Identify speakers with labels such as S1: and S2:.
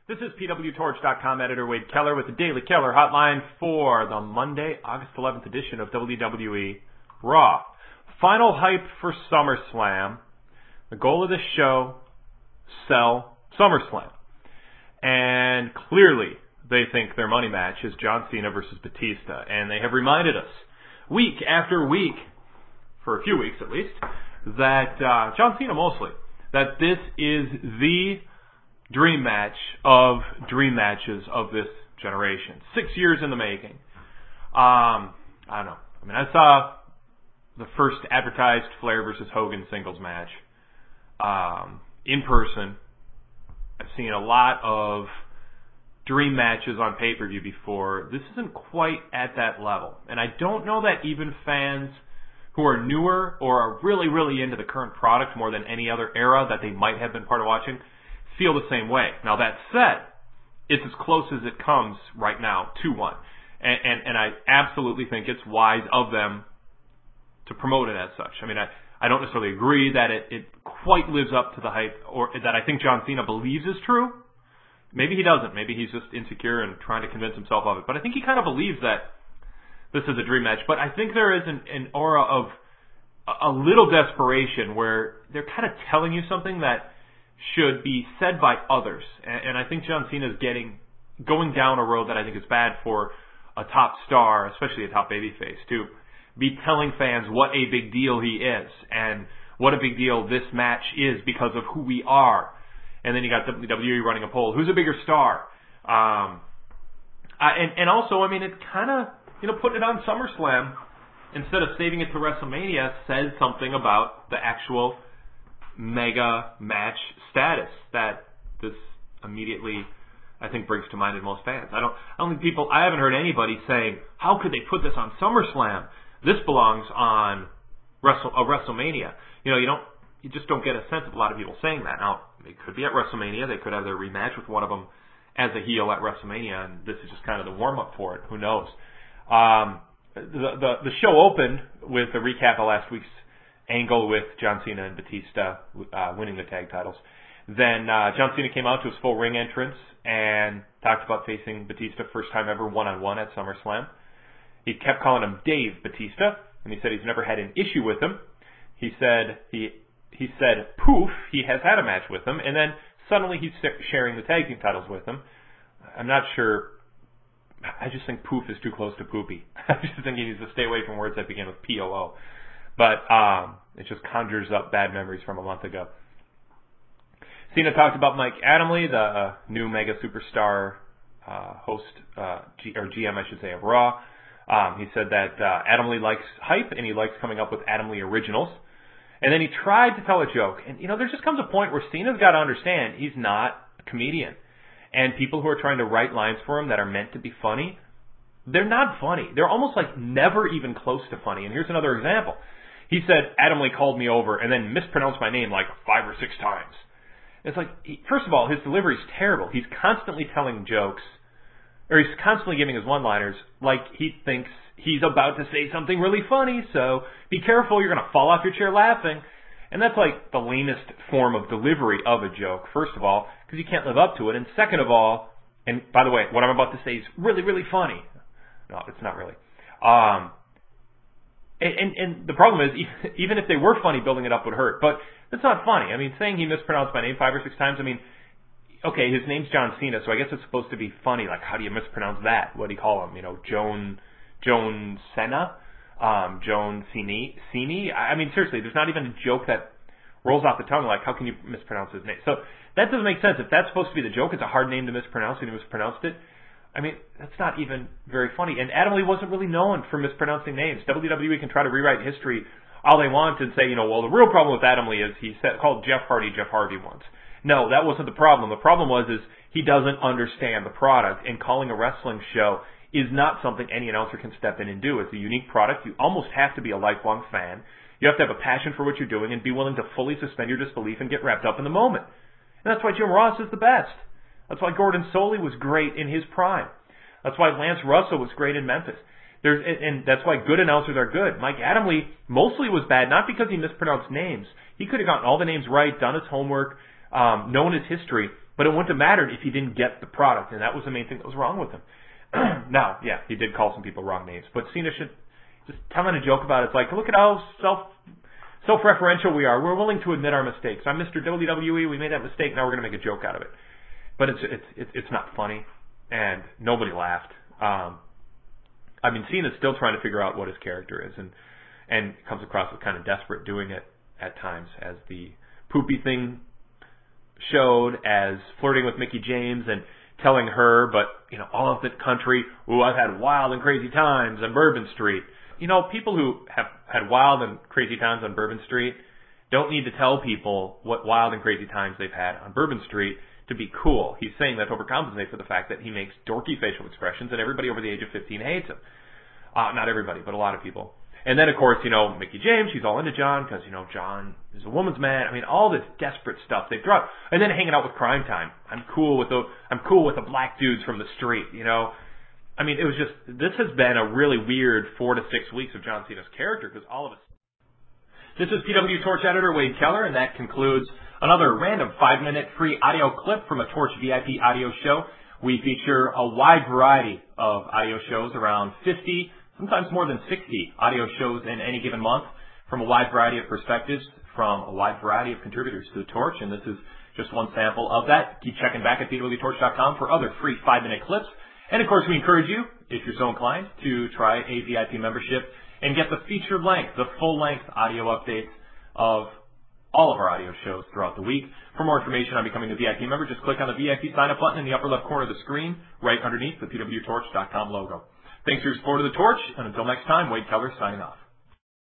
S1: This is PWTorch.com editor Wade Keller with the Daily Keller Hotline for the Monday, August 11th edition of WWE Raw. Final hype for SummerSlam. The goal of this show, sell SummerSlam. And clearly they think their money match is John Cena versus Batista. And they have reminded us week after week, for a few weeks at least, that John Cena mostly, that this is the dream match of dream matches of this generation. 6 years in the making. I don't know. I mean, I saw the first advertised Flair versus Hogan singles match in person. I've seen a lot of dream matches on pay-per-view before. This isn't quite at that level. And I don't know that even fans who are newer or are really, really into the current product more than any other era that they might have been part of watching feel the same way. Now, that said, it's as close as it comes right now to one. And I absolutely think it's wise of them to promote it as such. I mean, I don't necessarily agree that it quite lives up to the hype, or that I think John Cena believes is true. Maybe he doesn't. Maybe he's just insecure and trying to convince himself of it. But I think he kind of believes that this is a dream match. But I think there is an aura of a little desperation where they're kind of telling you something that should be said by others. And I think John Cena is going down a road that I think is bad for a top star, especially a top babyface, to be telling fans what a big deal he is and what a big deal this match is because of who we are. And then you got WWE running a poll. Who's a bigger star? And also, I mean, it kind of, putting it on SummerSlam instead of saving it to WrestleMania says something about the actual mega match status that this immediately, I think, brings to mind in most fans. I haven't heard anybody saying, how could they put this on SummerSlam? This belongs on WrestleMania. You just don't get a sense of a lot of people saying that. Now, they could be at WrestleMania. They could have their rematch with one of them as a heel at WrestleMania, and this is just kind of the warm-up for it. Who knows? The show opened with a recap of last week's angle with John Cena and Batista winning the tag titles. Then John Cena came out to his full ring entrance and talked about facing Batista first time ever one-on-one at SummerSlam. He kept calling him Dave Batista, and he said he's never had an issue with him. He said poof, he has had a match with him, and then suddenly he's sharing the tag team titles with him. I'm not sure. I just think poof is too close to poopy. I just think he needs to stay away from words that begin with P-O-O. But it just conjures up bad memories from a month ago. Cena talked about Mike Adamle, the new mega superstar host, or GM, I should say, of Raw. He said that Adamle likes hype, and he likes coming up with Adamle originals. And then he tried to tell a joke. And, there just comes a point where Cena's got to understand he's not a comedian. And people who are trying to write lines for him that are meant to be funny, they're not funny. They're almost like never even close to funny. And here's another example. He said, Adamle called me over and then mispronounced my name like 5 or 6 times. It's like, first of all, his delivery is terrible. He's constantly telling jokes, or he's constantly giving his one-liners like he thinks he's about to say something really funny, so be careful, you're going to fall off your chair laughing. And that's like the lamest form of delivery of a joke, first of all, because you can't live up to it. And second of all, and by the way, what I'm about to say is really, really funny. No, it's not really. And the problem is, even if they were funny, building it up would hurt. But that's not funny. I mean, saying he mispronounced my name 5 or 6 times, I mean, okay, his name's John Cena, so I guess it's supposed to be funny. Like, how do you mispronounce that? What do you call him? Joan Senna? Joan Cini? I mean, seriously, there's not even a joke that rolls off the tongue like, how can you mispronounce his name? So that doesn't make sense. If that's supposed to be the joke, it's a hard name to mispronounce, and he mispronounced it. I mean, that's not even very funny. And Adamle wasn't really known for mispronouncing names. WWE can try to rewrite history all they want and say, well, the real problem with Adamle is he called Jeff Hardy Jeff Harvey once. No, that wasn't the problem. The problem is he doesn't understand the product, and calling a wrestling show is not something any announcer can step in and do. It's a unique product. You almost have to be a lifelong fan. You have to have a passion for what you're doing and be willing to fully suspend your disbelief and get wrapped up in the moment. And that's why Jim Ross is the best. That's why Gordon Solie was great in his prime. That's why Lance Russell was great in Memphis. And that's why good announcers are good. Mike Adamle mostly was bad, not because he mispronounced names. He could have gotten all the names right, done his homework, known his history. But it wouldn't have mattered if he didn't get the product, and that was the main thing that was wrong with him. Now, yeah, he did call some people wrong names, but Cena should just telling a joke about it. It's like, look at how self-referential we are. We're willing to admit our mistakes. I'm Mr. WWE. We made that mistake. Now we're going to make a joke out of it. But it's not funny, and nobody laughed. I mean, Cena's still trying to figure out what his character is, and comes across as kind of desperate doing it at times, as the poopy thing showed, as flirting with Mickie James and telling her, but, all of the country, ooh, I've had wild and crazy times on Bourbon Street. People who have had wild and crazy times on Bourbon Street don't need to tell people what wild and crazy times they've had on Bourbon Street to be cool. He's saying that to overcompensate for the fact that he makes dorky facial expressions and everybody over the age of 15 hates him. Not everybody, but a lot of people. And then, of course, Mickie James, she's all into John because, John is a woman's man. I mean, all this desperate stuff they throw out. And then hanging out with Crime Time. I'm cool with the black dudes from the street, I mean, it was just, this has been a really weird 4 to 6 weeks of John Cena's character because all of us. This is PW Torch editor Wade Keller, and that concludes another random 5-minute free audio clip from a Torch VIP audio show. We feature a wide variety of audio shows, around 50, sometimes more than 60 audio shows in any given month, from a wide variety of perspectives, from a wide variety of contributors to the Torch, and this is just one sample of that. Keep checking back at PWTorch.com for other free 5-minute clips. And of course, we encourage you, if you're so inclined, to try a VIP membership and get the feature length, the full-length audio updates of all of our audio shows throughout the week. For more information on becoming a VIP member, just click on the VIP sign-up button in the upper left corner of the screen, right underneath the PWTorch.com logo. Thanks for your support of the Torch, and until next time, Wade Keller signing off.